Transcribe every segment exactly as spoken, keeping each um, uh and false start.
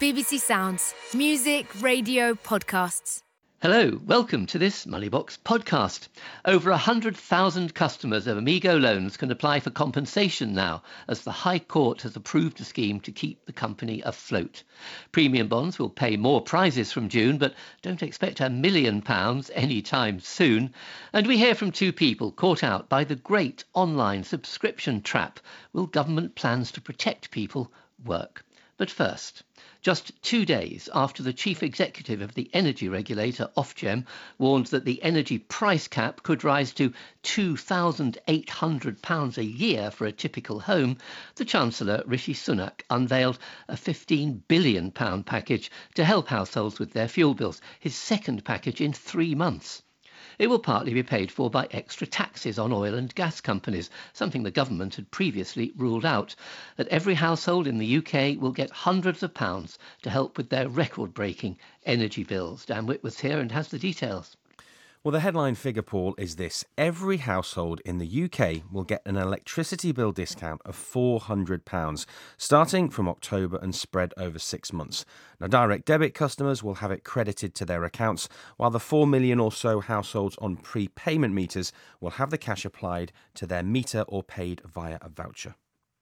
B B C Sounds. Music, radio, podcasts. Hello, welcome to this Moneybox podcast. Over one hundred thousand customers of Amigo loans can apply for compensation now, as the High Court has approved a scheme to keep the company afloat. Premium bonds will pay more prizes from June, but don't expect a million pounds anytime soon. And we hear from two people caught out by the great online subscription trap. Will government plans to protect people work? But first, just two days after the chief executive of the energy regulator, Ofgem, warned that the energy price cap could rise to two thousand eight hundred pounds a year for a typical home, the Chancellor, Rishi Sunak, unveiled a fifteen billion pounds package to help households with their fuel bills, his second package in three months. It will partly be paid for by extra taxes on oil and gas companies, something the government had previously ruled out. That every household in the U K will get hundreds of pounds to help with their record-breaking energy bills. Dan Whitworth's here and has the details. Well, the headline figure, Paul, is this. Every household in the U K will get an electricity bill discount of four hundred pounds, starting from October and spread over six months. Now, direct debit customers will have it credited to their accounts, while the four million or so households on prepayment meters will have the cash applied to their meter or paid via a voucher.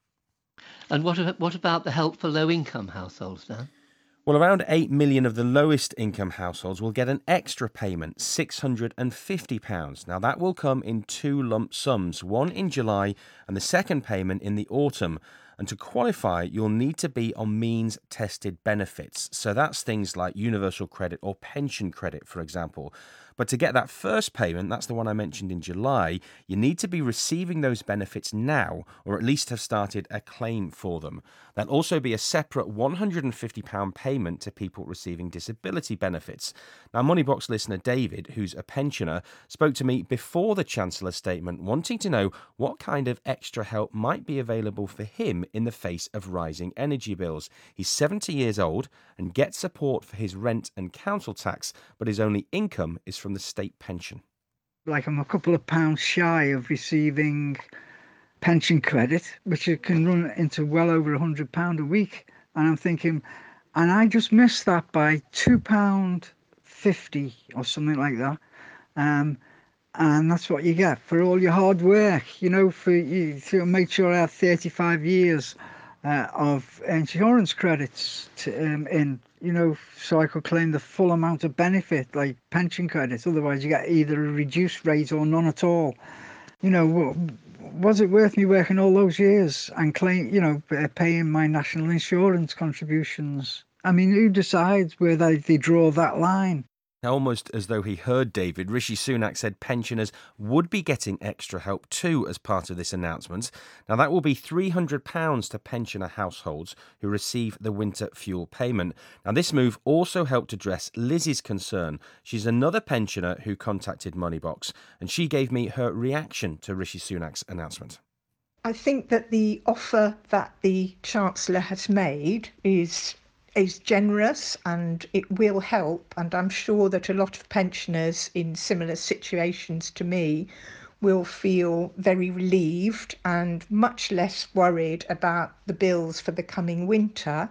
And what, what about the help for low-income households, Dan? Well, around eight million of the lowest income households will get an extra payment, six hundred fifty pounds. Now, that will come in two lump sums, one in July and the second payment in the autumn. And to qualify, you'll need to be on means-tested benefits. So that's things like universal credit or pension credit, for example. But to get that first payment, that's the one I mentioned in July, you need to be receiving those benefits now, or at least have started a claim for them. There'll also be a separate one hundred fifty pounds payment to people receiving disability benefits. Now, Moneybox listener David, who's a pensioner, spoke to me before the Chancellor's statement, wanting to know what kind of extra help might be available for him in the face of rising energy bills. He's seventy years old and gets support for his rent and council tax, but his only income is from the state pension. Like I'm a couple of pounds shy of receiving pension credit, which it can run into well over one hundred pounds a week. And I'm thinking, and I just missed that by two pounds fifty or something like that. Um, and that's what you get for all your hard work, you know, for you to make sure I have thirty-five years uh, of insurance credits to, um, in, you know, so I could claim the full amount of benefit, like pension credits. Otherwise, you get either a reduced rate or none at all. You know, was it worth me working all those years and claim, you know, paying my national insurance contributions? I mean, who decides where they, they draw that line? Almost as though he heard David, Rishi Sunak said pensioners would be getting extra help too as part of this announcement. Now, that will be three hundred pounds to pensioner households who receive the winter fuel payment. Now, this move also helped address Lizzie's concern. She's another pensioner who contacted Moneybox, and she gave me her reaction to Rishi Sunak's announcement. I think that the offer that the Chancellor has made is is generous and it will help, and I'm sure that a lot of pensioners in similar situations to me will feel very relieved and much less worried about the bills for the coming winter.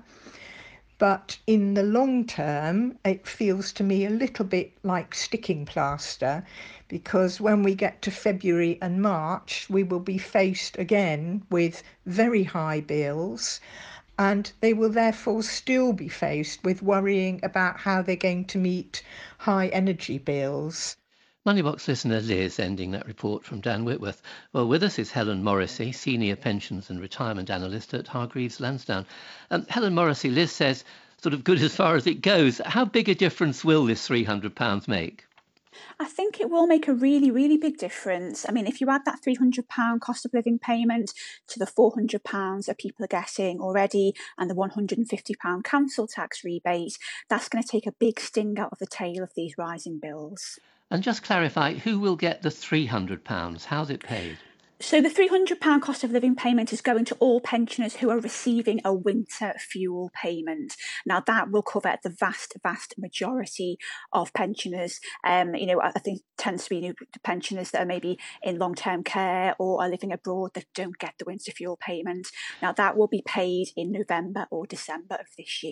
But in the long term, it feels to me a little bit like sticking plaster, because when we get to February and March, we will be faced again with very high bills. And they will therefore still be faced with worrying about how they're going to meet high energy bills. Moneybox listener Liz ending that report from Dan Whitworth. Well, with us is Helen Morrissey, Senior Pensions and Retirement Analyst at Hargreaves Lansdown. Um, Helen Morrissey, Liz says, sort of good as far as it goes. How big a difference will this three hundred pounds make? I think it will make a really, really big difference. I mean, if you add that three hundred pounds cost of living payment to the four hundred pounds that people are getting already and the one hundred fifty pounds council tax rebate, that's going to take a big sting out of the tail of these rising bills. And just clarify, who will get the three hundred pounds? How's it paid? So the three hundred pounds cost of living payment is going to all pensioners who are receiving a winter fuel payment. Now, that will cover the vast, vast majority of pensioners. Um, you know, I think it tends to be you know, pensioners that are maybe in long-term care or are living abroad that don't get the winter fuel payment. Now, that will be paid in November or December of this year.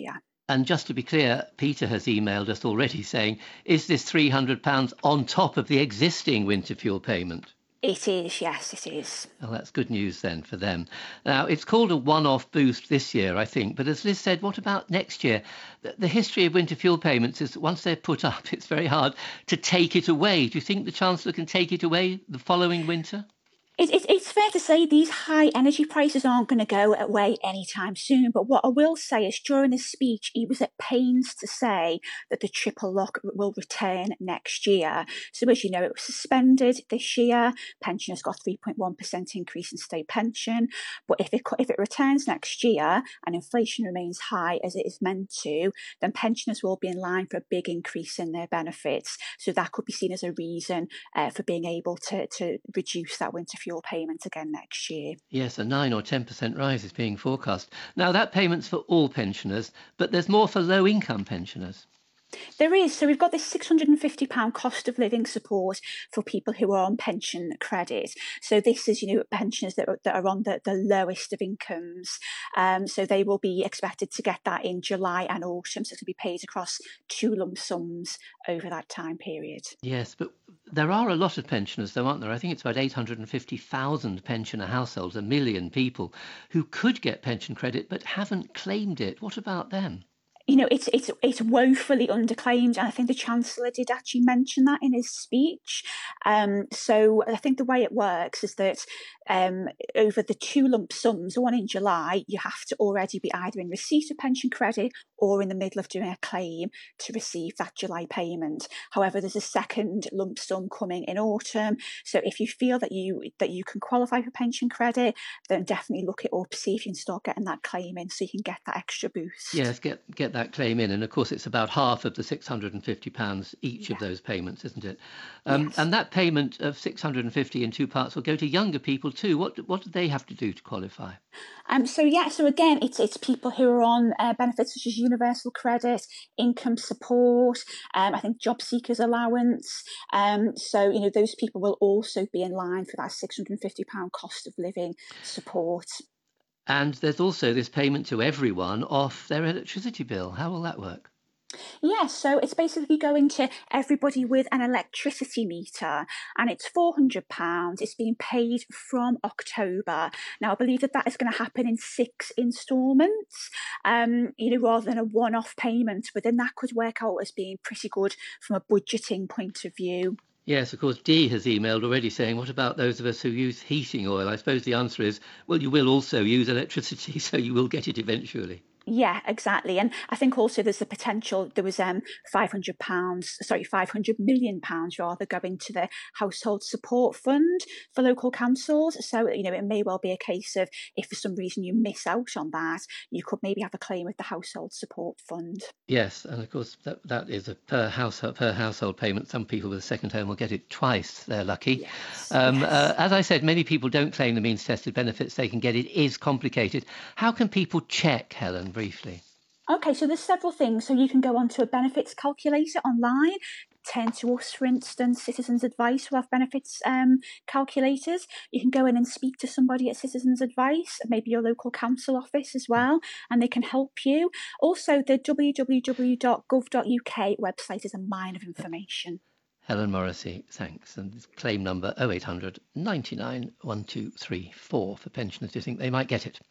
And just to be clear, Peter has emailed us already saying, is this three hundred pounds on top of the existing winter fuel payment? It is, yes, it is. Well, that's good news then for them. Now, it's called a one-off boost this year, I think. But as Liz said, what about next year? The, the history of winter fuel payments is once they're put up, it's very hard to take it away. Do you think the Chancellor can take it away the following winter? It, it, it's fair to say these high energy prices aren't going to go away anytime soon. But what I will say is during his speech, he was at pains to say that the triple lock will return next year. So as you know, it was suspended this year. Pensioners got three point one percent increase in state pension. But if it, if it returns next year and inflation remains high as it is meant to, then pensioners will be in line for a big increase in their benefits. So that could be seen as a reason uh, for being able to, to reduce that winter fuel payment again next year. Yes, a nine or ten percent rise is being forecast. Now, that payment's for all pensioners, but there's more for low-income pensioners. There is. So we've got this six hundred and fifty pounds cost of living support for people who are on pension credit. So this is, you know, pensioners that are, that are on the, the lowest of incomes. Um, so they will be expected to get that in July and autumn. So it'll be paid across two lump sums over that time period. Yes, but there are a lot of pensioners, though, aren't there? I think it's about eight hundred and fifty thousand pensioner households, a million people, who could get pension credit but haven't claimed it. What about them? You know, it's it's it's woefully underclaimed, and I think the Chancellor did actually mention that in his speech. Um, so I think the way it works is that um, over the two lump sums, the one in July, you have to already be either in receipt of pension credit or in the middle of doing a claim to receive that July payment. However, there's a second lump sum coming in autumn. So if you feel that you that you can qualify for pension credit, then definitely look it up, see if you can start getting that claim in so you can get that extra boost. Yes, get get that claim in. And of course, it's about half of the six hundred and fifty pounds each Yeah. of those payments, isn't it? Um, Yes. And that payment of six hundred and fifty in two parts will go to younger people too. What what do they have to do to qualify? Um, so yeah, so again, it's it's people who are on uh, benefits such as universal credit, income support, um, I think job seekers allowance. Um, so you know those people will also be in line for that six hundred and fifty pounds cost of living support. And there's also this payment to everyone off their electricity bill. How will that work? Yeah, so it's basically going to everybody with an electricity meter, and it's four hundred pounds. It's being paid from October. Now, I believe that that is going to happen in six instalments, um, you know, rather than a one-off payment. But then that could work out as being pretty good from a budgeting point of view. Yes, of course, Dee has emailed already saying, what about those of us who use heating oil? I suppose the answer is, well, you will also use electricity, so you will get it eventually. Yeah, exactly. And I think also there's the potential, there was um five hundred pounds, sorry, five hundred million pounds rather going to the household support fund for local councils. So, you know, it may well be a case of if for some reason you miss out on that, you could maybe have a claim with the household support fund. Yes, and of course that that is a per household per household payment. Some people with a second home will get it twice. They're lucky. Yes, Um, yes. uh, as I said, many people don't claim the means tested benefits they can get. It is complicated. How can people check, Helen, briefly? Okay, so there's several things. So you can go onto a benefits calculator online. Turn to us, for instance, Citizens Advice will have benefits um, calculators. You can go in and speak to somebody at Citizens Advice, maybe your local council office as well, and they can help you. Also, the w w w dot gov dot u k website is a mine of information. Helen Morrissey, thanks. And it's claim number oh eight hundred, ninety-nine, one two three four for pensioners who think they might get it.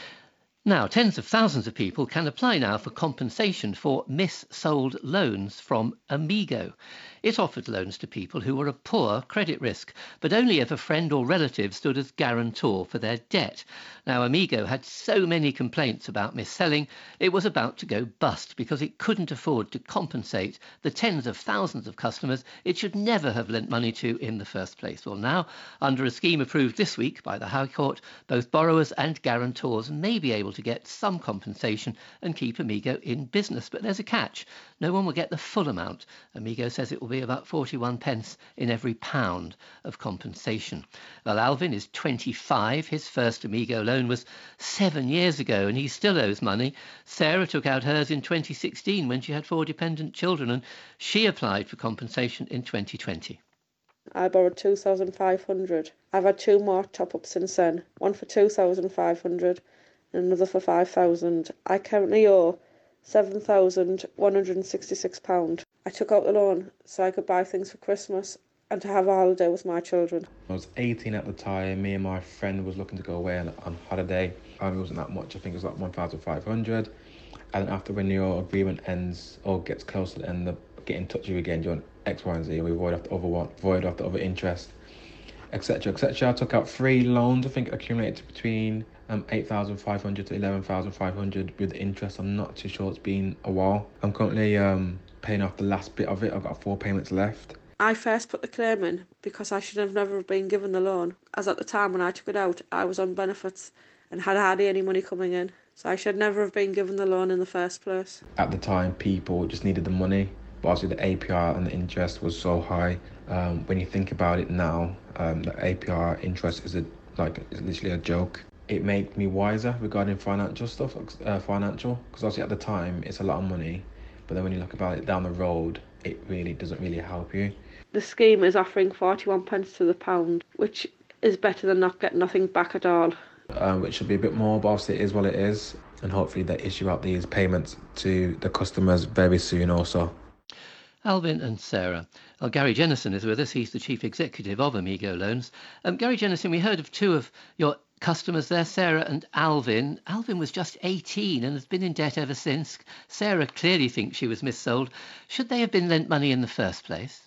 Now, tens of thousands of people can apply now for compensation for mis-sold loans from Amigo. It offered loans to people who were a poor credit risk, but only if a friend or relative stood as guarantor for their debt. Now, Amigo had so many complaints about mis-selling, it was about to go bust because it couldn't afford to compensate the tens of thousands of customers it should never have lent money to in the first place. Well, now, under a scheme approved this week by the High Court, both borrowers and guarantors may be able to get some compensation and keep Amigo in business. But there's a catch. No one will get the full amount. Amigo says it will be about forty-one pence in every pound of compensation. Well, Alvin is twenty-five. His first Amigo loan was seven years ago and he still owes money. Sarah took out hers in twenty sixteen when she had four dependent children, and she applied for compensation in twenty twenty. I borrowed two thousand five hundred. I've had two more top-ups since then, one for two thousand five hundred and another for five thousand. I currently owe seven thousand one hundred sixty-six pounds. I took out the loan so I could buy things for Christmas and to have a holiday with my children. I was eighteen at the time. Me and my friend was looking to go away on, on holiday. Um, it wasn't that much. I think it was like one thousand five hundred. And then after when your agreement ends or gets close to the end, of get in touch with you again, do you want X, Y, and Z, and we void off the other one, void off the other interest, et cetera, et cetera. I took out three loans. I think accumulated between um eight thousand five hundred to eleven thousand five hundred with interest. I'm not too sure. It's been a while. I'm currently um paying off the last bit of it. I've got four payments left. I first put the claim in because I should have never been given the loan, as at the time when I took it out, I was on benefits and had hardly any money coming in. So I should never have been given the loan in the first place. At the time, people just needed the money, but obviously the A P R and the interest was so high. Um, when you think about it now, um, the A P R interest is a, like it's literally a joke. It made me wiser regarding financial stuff, uh, financial, because obviously at the time it's a lot of money, but then when you look about it down the road, it really doesn't really help you. The scheme is offering forty-one pence to the pound, which is better than not getting nothing back at all. Um, which should be a bit more, but obviously it is what it is, and hopefully they issue out these payments to the customers very soon also. Alvin and Sarah. Well, Gary Jennison is with us. He's the chief executive of Amigo Loans. Um, Gary Jennison, we heard of two of your customers there, Sarah and Alvin. Alvin was just eighteen and has been in debt ever since. Sarah clearly thinks she was missold. Should they have been lent money in the first place?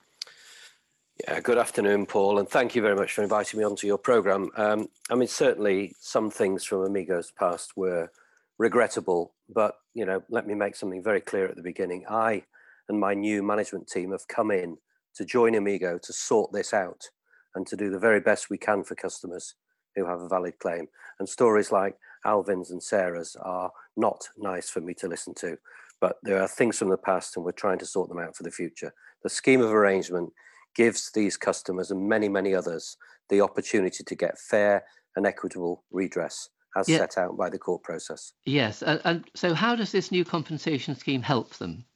Yeah, good afternoon, Paul, and thank you very much for inviting me onto your programme. Um, I mean, certainly some things from Amigo's past were regrettable, but, you know, let me make something very clear at the beginning. I and my new management team have come in to join Amigo to sort this out and to do the very best we can for customers who have a valid claim. And stories like Alvin's and Sarah's are not nice for me to listen to, but there are things from the past and we're trying to sort them out for the future. The scheme of arrangement gives these customers and many, many others the opportunity to get fair and equitable redress as yeah. set out by the court process. Yes, and, and so how does this new compensation scheme help them?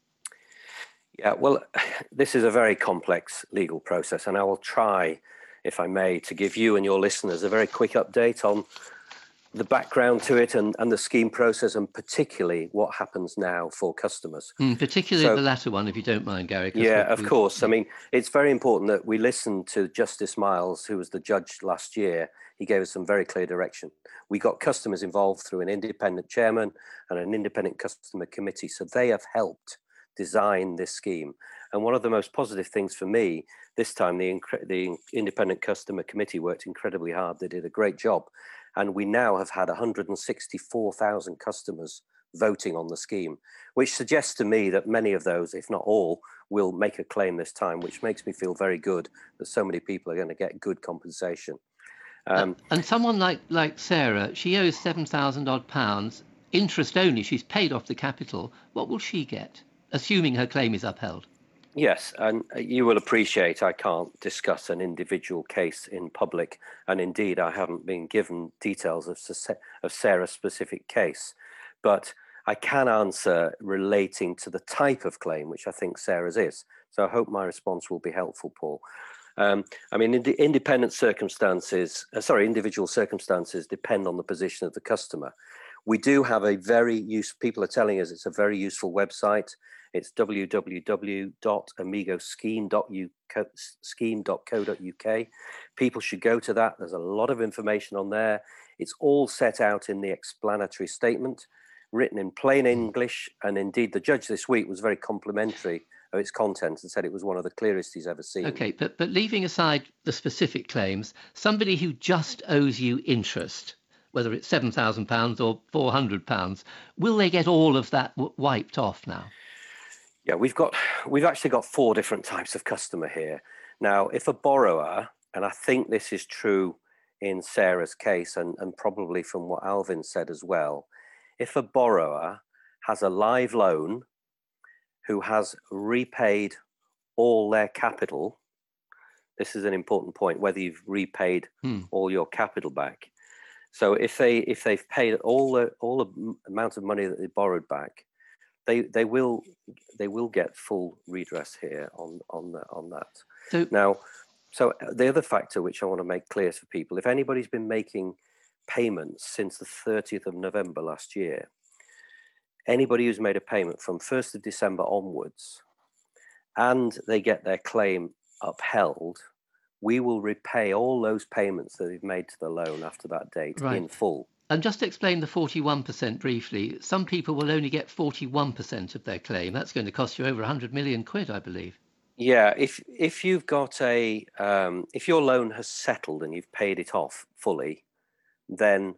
Yeah, well, this is a very complex legal process, and I will try, if I may, to give you and your listeners a very quick update on the background to it and, and the scheme process, and particularly what happens now for customers. Mm, particularly so, the latter one, if you don't mind, Gary. Yeah, of course. I mean, it's very important that we listen to Justice Miles, who was the judge last year. He gave us some very clear direction. We got customers involved through an independent chairman and an independent customer committee, so they have helped design this scheme. And one of the most positive things for me, this time the, the independent customer committee worked incredibly hard. They did a great job. And we now have had one hundred sixty-four thousand customers voting on the scheme, which suggests to me that many of those, if not all, will make a claim this time, which makes me feel very good that so many people are going to get good compensation. Um, uh, and someone like, like Sarah, she owes seven thousand odd pounds, interest only, she's paid off the capital. What will she get, assuming her claim is upheld? Yes, and you will appreciate I can't discuss an individual case in public, and indeed I haven't been given details of, of Sarah's specific case, but I can answer relating to the type of claim, which I think Sarah's is. So I hope my response will be helpful, Paul. Um, I mean, in the independent circumstances, uh, sorry, individual circumstances depend on the position of the customer. We do have a very use. People are telling us it's a very useful website. It's w w w dot amigo scheme dot co dot u k. People should go to that. There's a lot of information on there. It's all set out in the explanatory statement, written in plain English. And indeed, the judge this week was very complimentary of its content and said it was one of the clearest he's ever seen. Okay, but, but leaving aside the specific claims, somebody who just owes you interest, whether it's seven thousand pounds or four hundred pounds, will they get all of that w- wiped off now? Yeah, we've got we've actually got four different types of customer here. Now, if a borrower, and I think this is true in Sarah's case and, and probably from what Alvin said as well, if a borrower has a live loan who has repaid all their capital, this is an important point, whether you've repaid hmm. all your capital back. So if they if they've paid all the all the amount of money that they borrowed back, they they will they will get full redress here on on the, on that. So, now, so the other factor which I want to make clear for people, if anybody's been making payments since the thirtieth of November last year, anybody who's made a payment from first of December onwards and they get their claim upheld, we will repay all those payments that they've made to the loan after that date Right. in full. And just to explain the forty-one percent briefly, some people will only get forty-one percent of their claim. That's going to cost you over one hundred million quid, I believe. Yeah, if if you've got a, um, if your loan has settled and you've paid it off fully, then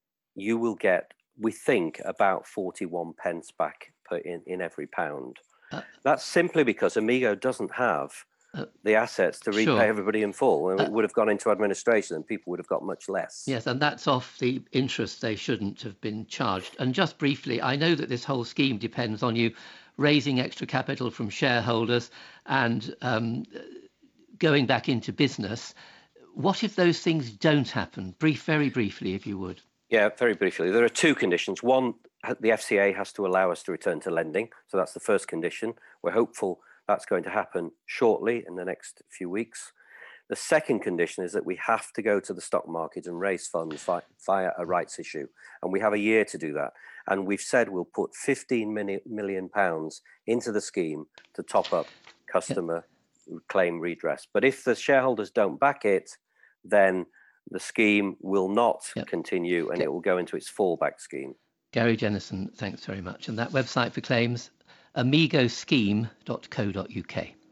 you will get, we think, about forty-one pence back per in, in every pound. Uh, That's simply because Amigo doesn't have Uh, the assets to repay sure. everybody in full. And Uh, it would have gone into administration and people would have got much less. Yes, and that's off the interest they shouldn't have been charged. And just briefly, I know that this whole scheme depends on you raising extra capital from shareholders and um, going back into business. What if those things don't happen? Brief, very briefly, if you would. Yeah, very briefly. There are two conditions. One, the F C A has to allow us to return to lending. So that's the first condition. We're hopeful that's going to happen shortly in the next few weeks. The second condition is that we have to go to the stock market and raise funds via, via a rights issue. And we have a year to do that. And we've said we'll put fifteen million pounds into the scheme to top up customer yep. claim redress. But if the shareholders don't back it, then the scheme will not yep. continue and yep. it will go into its fallback scheme. Gary Jennison, thanks very much. And that website for claims, amigo scheme dot co dot uk.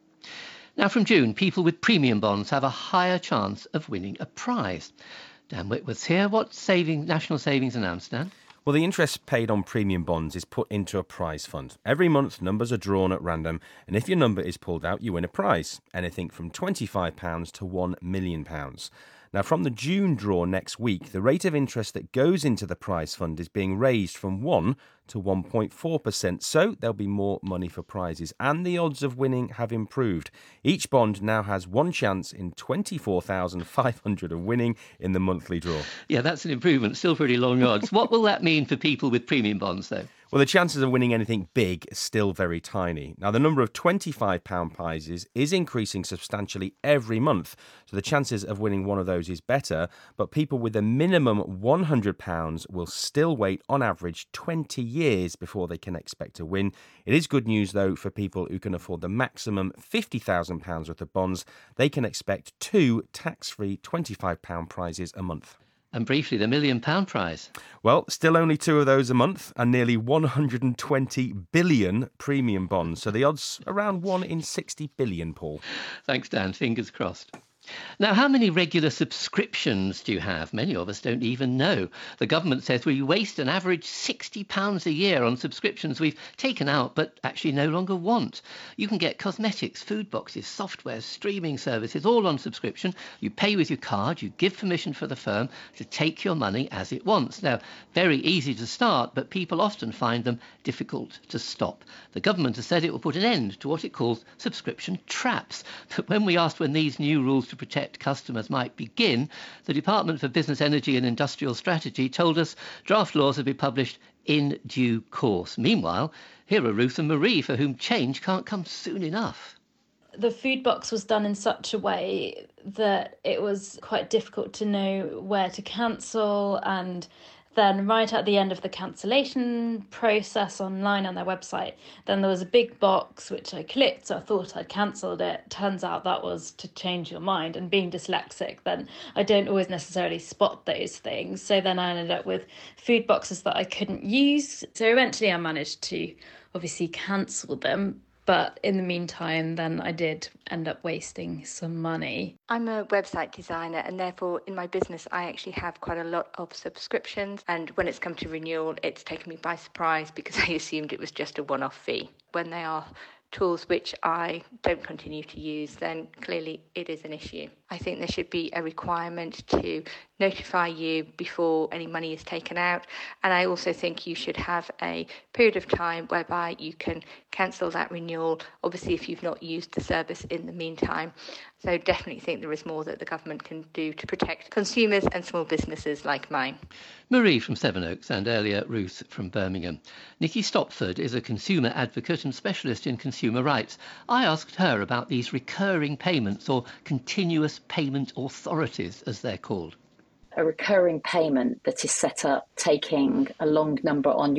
Now, from June, people with premium bonds have a higher chance of winning a prize. Dan Whitworth's here. What saving, national savings announced, Dan? Well, the interest paid on premium bonds is put into a prize fund. Every month, numbers are drawn at random, and if your number is pulled out, you win a prize, anything from twenty-five pounds to one million pounds. Now, from the June draw next week, the rate of interest that goes into the prize fund is being raised from one to one point four percent, so there'll be more money for prizes, and the odds of winning have improved. Each bond now has one chance in twenty-four thousand five hundred of winning in the monthly draw. Yeah, that's an improvement. Still pretty long odds. What will that mean for people with premium bonds, though? Well, the chances of winning anything big is still very tiny. Now, the number of twenty-five pound prizes is increasing substantially every month, so the chances of winning one of those is better, but people with a minimum one hundred pounds will still wait on average twenty years before they can expect to win. It is good news, though, for people who can afford the maximum fifty thousand pounds worth of bonds. They can expect two tax-free twenty-five pound prizes a month. And briefly, the million pound prize. Well, still only two of those a month and nearly one hundred twenty billion premium bonds. So the odds around one in sixty billion, Paul. Thanks, Dan. Fingers crossed. Now, how many regular subscriptions do you have? Many of us don't even know. The government says we waste an average sixty pounds a year on subscriptions we've taken out but actually no longer want. You can get cosmetics, food boxes, software, streaming services, all on subscription. You pay with your card, you give permission for the firm to take your money as it wants. Now, very easy to start, but people often find them difficult to stop. The government has said it will put an end to what it calls subscription traps. But when we asked when these new rules to protect customers might begin, the Department for Business, Energy and Industrial Strategy told us draft laws will be published in due course. Meanwhile, here are Ruth and Marie, for whom change can't come soon enough. The food box was done in such a way that it was quite difficult to know where to cancel, and then right at the end of the cancellation process online on their website, then there was a big box which I clicked, so I thought I'd cancelled it. Turns out that was to change your mind, and being dyslexic, then I don't always necessarily spot those things. So then I ended up with food boxes that I couldn't use. So eventually I managed to obviously cancel them. But in the meantime, then I did end up wasting some money. I'm a website designer, and therefore in my business, I actually have quite a lot of subscriptions. And when it's come to renewal, it's taken me by surprise because I assumed it was just a one-off fee. When they are tools which I don't continue to use, then clearly it is an issue. I think there should be a requirement to notify you before any money is taken out. And I also think you should have a period of time whereby you can cancel that renewal, obviously if you've not used the service in the meantime. So definitely think there is more that the government can do to protect consumers and small businesses like mine. Marie from Sevenoaks and earlier Ruth from Birmingham. Nikki Stopford is a consumer advocate and specialist in consumer rights. I asked her about these recurring payments, or continuous payment authorities as they're called. A recurring payment that is set up taking a long number on your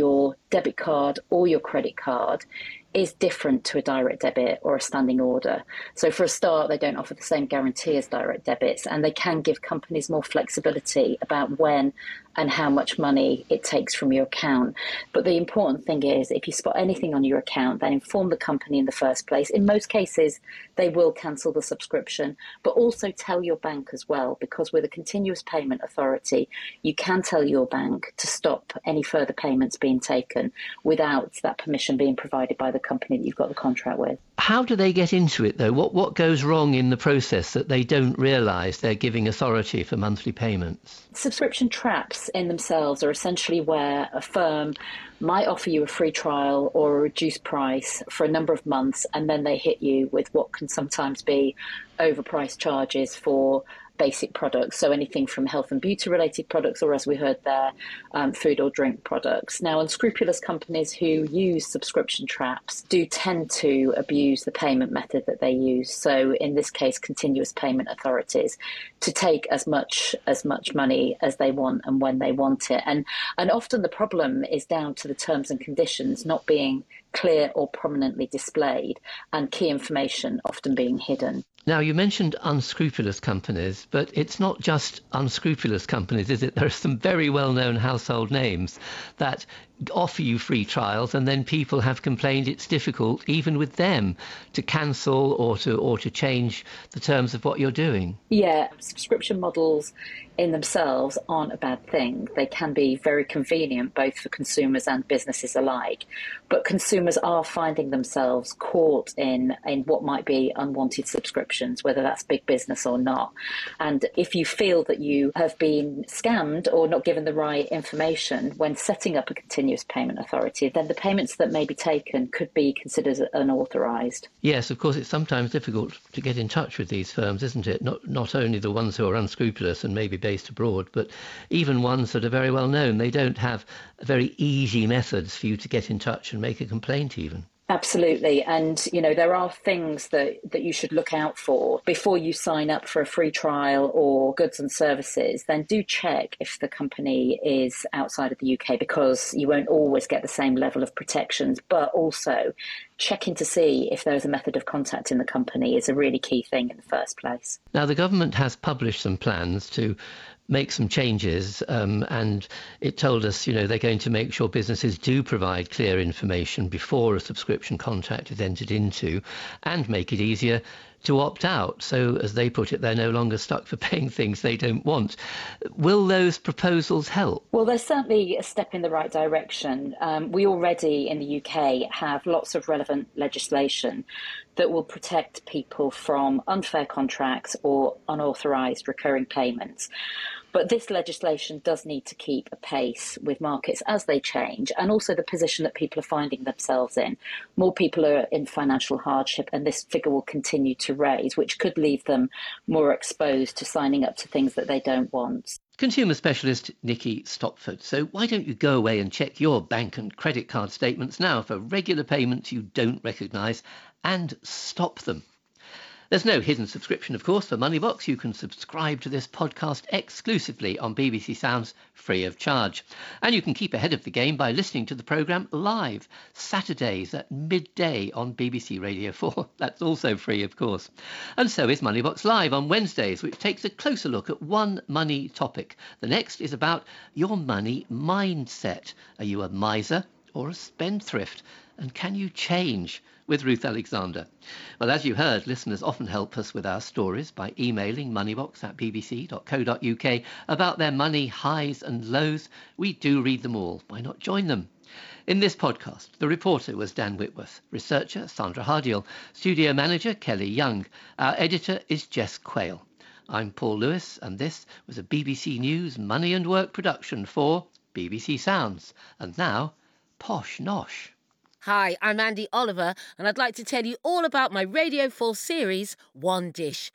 debit card or your credit card is different to a direct debit or a standing order. So for a start, they don't offer the same guarantee as direct debits, and they can give companies more flexibility about when and how much money it takes from your account. But the important thing is, if you spot anything on your account, then inform the company in the first place. In most cases, they will cancel the subscription, but also tell your bank as well, because with a continuous payment authority, you can tell your bank to stop any further payments being taken without that permission being provided by the company that you've got the contract with. How do they get into it, though? What what goes wrong in the process that they don't realise they're giving authority for monthly payments? Subscription traps in themselves are essentially where a firm might offer you a free trial or a reduced price for a number of months, and then they hit you with what can sometimes be overpriced charges for basic products, so anything from health and beauty related products, or as we heard there, um, food or drink products. Now, unscrupulous companies who use subscription traps do tend to abuse the payment method that they use, so in this case continuous payment authorities, to take as much as much money as they want and when they want it. And and often the problem is down to the terms and conditions not being clear or prominently displayed, and key information often being hidden. Now, you mentioned unscrupulous companies, but it's not just unscrupulous companies, is it? There are some very well-known household names that offer you free trials, and then people have complained it's difficult, even with them, to cancel or to or to change the terms of what you're doing. Yeah, subscription models in themselves aren't a bad thing. They can be very convenient both for consumers and businesses alike, but consumers are finding themselves caught in, in what might be unwanted subscriptions, whether that's big business or not. And if you feel that you have been scammed or not given the right information when setting up a continuous payment authority, then the payments that may be taken could be considered unauthorised. Yes, of course, it's sometimes difficult to get in touch with these firms, isn't it? Not not only the ones who are unscrupulous and maybe based abroad, but even ones that are very well known. They don't have very easy methods for you to get in touch and make a complaint even. Absolutely. And, you know, there are things that, that you should look out for before you sign up for a free trial or goods and services. Then do check if the company is outside of the U K, because you won't always get the same level of protections. But also checking to see if there's a method of contacting the company is a really key thing in the first place. Now, the government has published some plans to make some changes, um, and it told us, you know, they're going to make sure businesses do provide clear information before a subscription contract is entered into, and make it easier to opt out. So, as they put it, they're no longer stuck for paying things they don't want. Will those proposals help? Well, there's certainly a step in the right direction. Um, we already in the U K have lots of relevant legislation that will protect people from unfair contracts or unauthorised recurring payments. But this legislation does need to keep a pace with markets as they change, and also the position that people are finding themselves in. More people are in financial hardship, and this figure will continue to raise, which could leave them more exposed to signing up to things that they don't want. Consumer specialist Nikki Stopford. So why don't you go away and check your bank and credit card statements now for regular payments you don't recognise, and stop them. There's no hidden subscription, of course, for Moneybox. You can subscribe to this podcast exclusively on B B C Sounds free of charge. And you can keep ahead of the game by listening to the programme live, Saturdays at midday on B B C Radio four. That's also free, of course. And so is Moneybox Live on Wednesdays, which takes a closer look at one money topic. The next is about your money mindset. Are you a miser or a spendthrift? And can you change? With Ruth Alexander. Well, as you heard, listeners often help us with our stories by emailing moneybox at b b c dot co dot u k about their money highs and lows. We do read them all. Why not join them? In this podcast, the reporter was Dan Whitworth, researcher Sandra Hardiel, studio manager Kelly Young. Our editor is Jess Quayle. I'm Paul Lewis, and this was a B B C News Money and Work production for B B C Sounds. And now, Posh Nosh. Hi, I'm Andy Oliver, and I'd like to tell you all about my Radio four series, One Dish.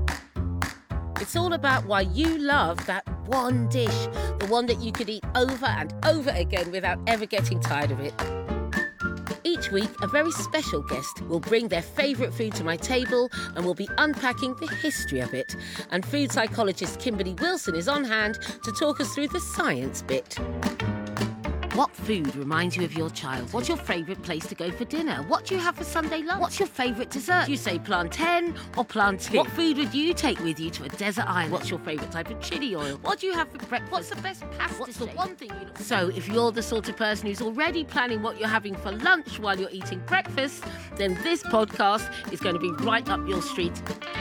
It's all about why you love that one dish, the one that you could eat over and over again without ever getting tired of it. Each week, a very special guest will bring their favourite food to my table, and we'll be unpacking the history of it. And food psychologist Kimberly Wilson is on hand to talk us through the science bit. What food reminds you of your childhood? What's your favourite place to go for dinner? What do you have for Sunday lunch? What's your favourite dessert? Do you say plantain or plantain? What food would you take with you to a desert island? What's your favourite type of chili oil? What do you have for breakfast? What's the best pasta? What's the one thing you know? So if you're the sort of person who's already planning what you're having for lunch while you're eating breakfast, then this podcast is going to be right up your street.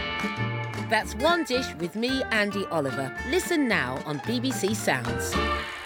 That's One Dish with me, Andy Oliver. Listen now on B B C Sounds.